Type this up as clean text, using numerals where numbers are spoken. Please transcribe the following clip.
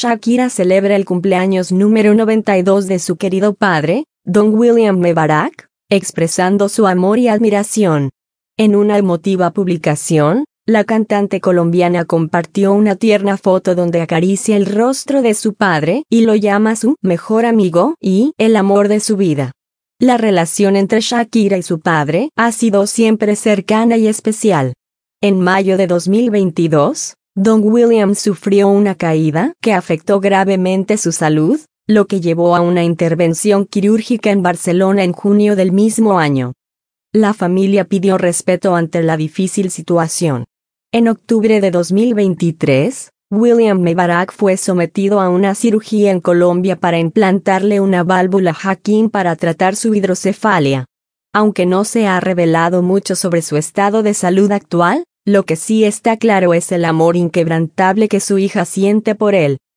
Shakira celebra el cumpleaños número 92 de su querido padre, Don William Mebarak, expresando su amor y admiración. En una emotiva publicación, la cantante colombiana compartió una tierna foto donde acaricia el rostro de su padre y lo llama su mejor amigo y el amor de su vida. La relación entre Shakira y su padre ha sido siempre cercana y especial. En mayo de 2022, Don William sufrió una caída que afectó gravemente su salud, lo que llevó a una intervención quirúrgica en Barcelona en junio del mismo año. La familia pidió respeto ante la difícil situación. En octubre de 2023, William Mebarak fue sometido a una cirugía en Colombia para implantarle una válvula Hakim para tratar su hidrocefalia. Aunque no se ha revelado mucho sobre su estado de salud actual, lo que sí está claro es el amor inquebrantable que su hija siente por él.